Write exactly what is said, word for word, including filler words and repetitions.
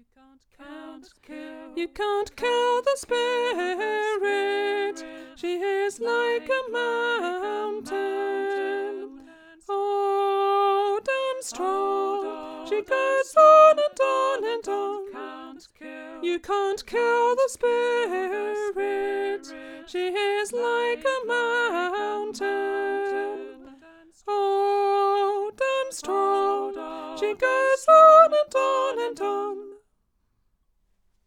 Can't kill, you can't kill the spirit. She is like a mountain, old and strong. She goes on and on and on. You can't kill the spirit. She is like a mountain, old and strong. She goes on and on and on.